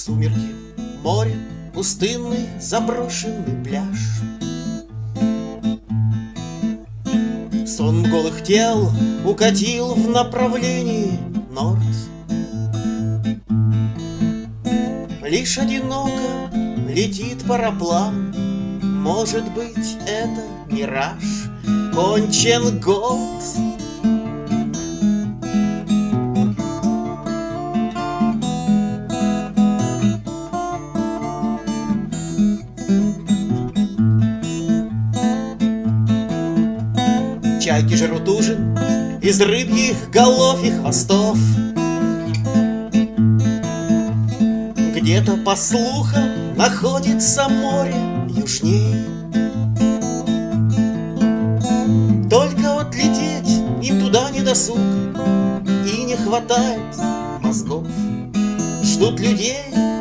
Сумерки, море, пустынный заброшенный пляж. Сон голых тел укатил в направлении норд. Лишь одиноко летит пароплан. Может быть, это мираж, кончен год. Чайки жрут ужин из рыбьих голов и хвостов. Где-то, по слухам, находится море южней. Только вот лететь им туда не досуг, и не хватает мозгов. Ждут людей.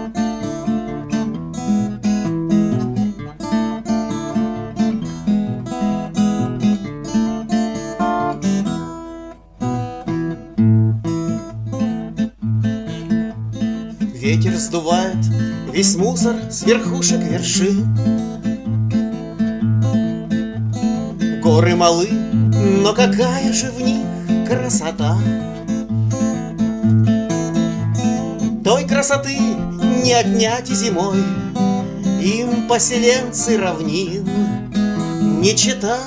Ветер сдувает весь мусор с верхушек вершин. Горы малы, но какая же в них красота! Той красоты не отнять и зимой, им поселенцы равнин не чета.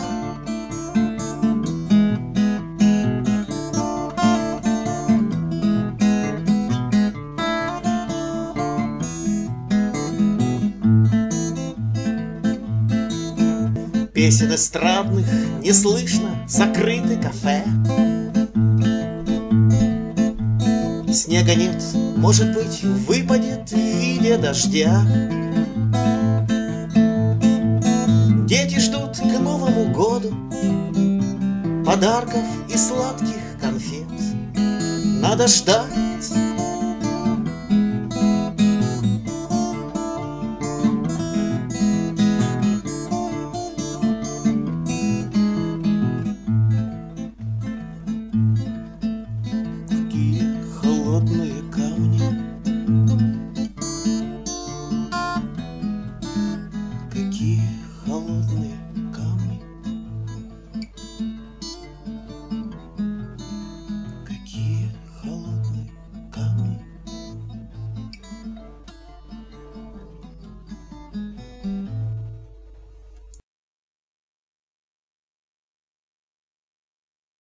Песен эстрадных не слышно, закрыты кафе. Снега нет, может быть, выпадет в виде дождя. Дети ждут к Новому году подарков и сладких конфет. Надо ждать.